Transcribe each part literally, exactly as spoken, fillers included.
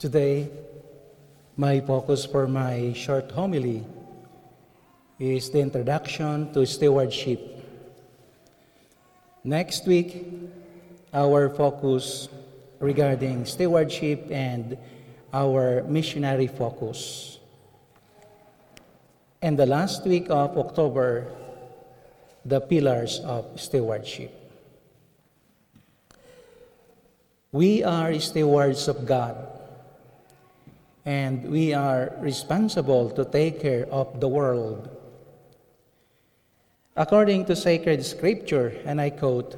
Today, my focus for my short homily is the introduction to stewardship. Next week, our focus regarding stewardship and our missionary focus. And the last week of October, the pillars of stewardship. We are stewards of God, and we are responsible to take care of the world. According to sacred scripture, and I quote,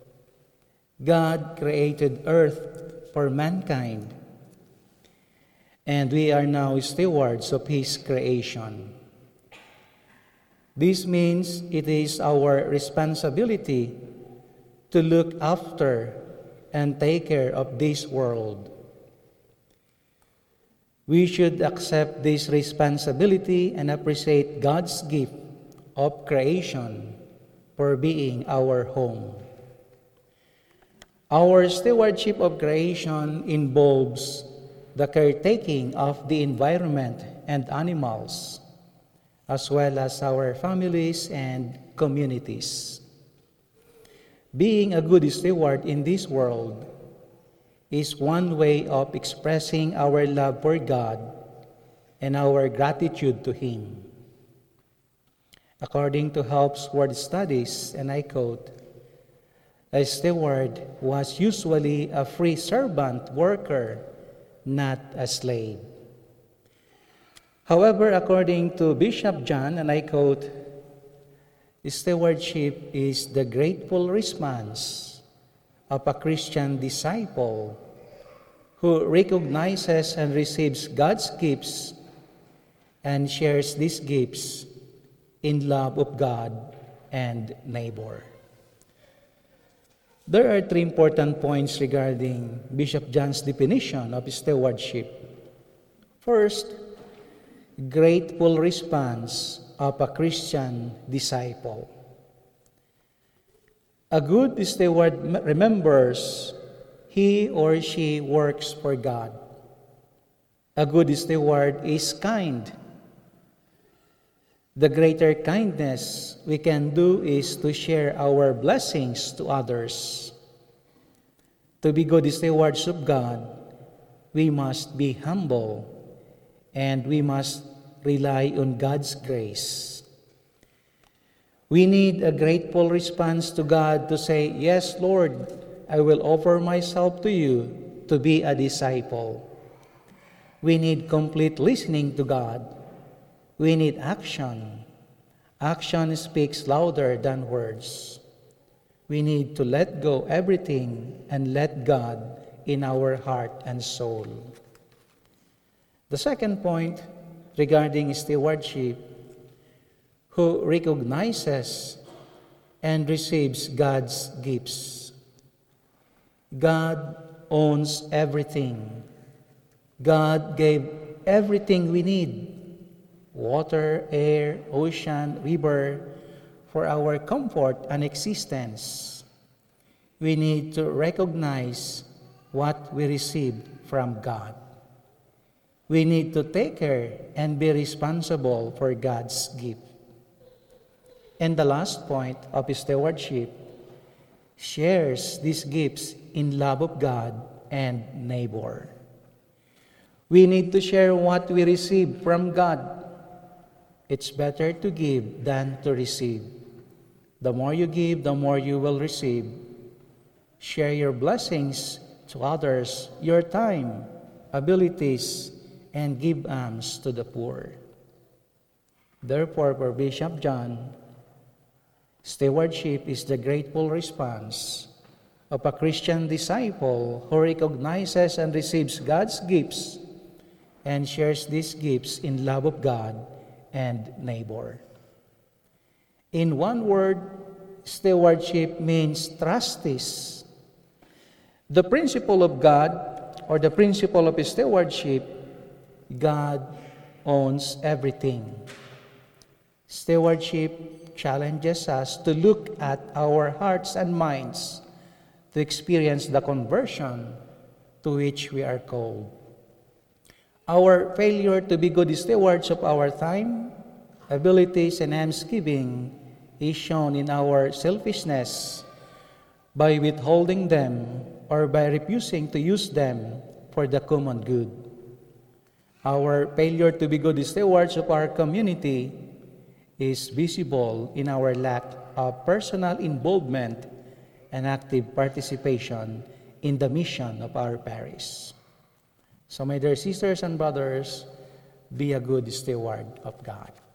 God created earth for mankind, and we are now stewards of His creation. This means it is our responsibility to look after and take care of this world. We should accept this responsibility and appreciate God's gift of creation for being our home. Our stewardship of creation involves the caretaking of the environment and animals, as well as our families and communities. Being a good steward in this world is one way of expressing our love for God and our gratitude to Him. According to Helps Word Studies, and I quote, a steward was usually a free servant worker, not a slave. However, according to Bishop John, and I quote, stewardship is the grateful response of a Christian disciple who recognizes and receives God's gifts and shares these gifts in love of God and neighbor. There are three important points regarding Bishop John's definition of stewardship. First, grateful response of a Christian disciple. A good steward remembers he or she works for God. A good steward is kind. The greater kindness we can do is to share our blessings to others. To be good stewards of God, we must be humble and we must rely on God's grace. We need a grateful response to God to say, yes, Lord, I will offer myself to you to be a disciple. We need complete listening to God. We need action. Action speaks louder than words. We need to let go everything and let God in our heart and soul. The second point regarding stewardship, who recognizes and receives God's gifts. God owns everything. God gave everything we need, water, air, ocean, river, for our comfort and existence. We need to recognize what we received from God. We need to take care and be responsible for God's gift. And the last point of stewardship, shares these gifts in love of God and neighbor. We need to share what we receive from God. It's better to give than to receive. The more you give, the more you will receive. Share your blessings to others, your time, abilities, and give alms to the poor. Therefore, for Bishop John, stewardship is the grateful response of a Christian disciple who recognizes and receives God's gifts and shares these gifts in love of God and neighbor. In one word, stewardship means trustees. The principle of God, or the principle of stewardship, God owns everything. Stewardship challenges us to look at our hearts and minds to experience the conversion to which we are called. Our failure to be good stewards of our time, abilities, and handsgiving is shown in our selfishness by withholding them or by refusing to use them for the common good. Our failure to be good stewards of our community is visible in our lack of personal involvement and active participation in the mission of our parish. So, my dear sisters and brothers, be a good steward of God.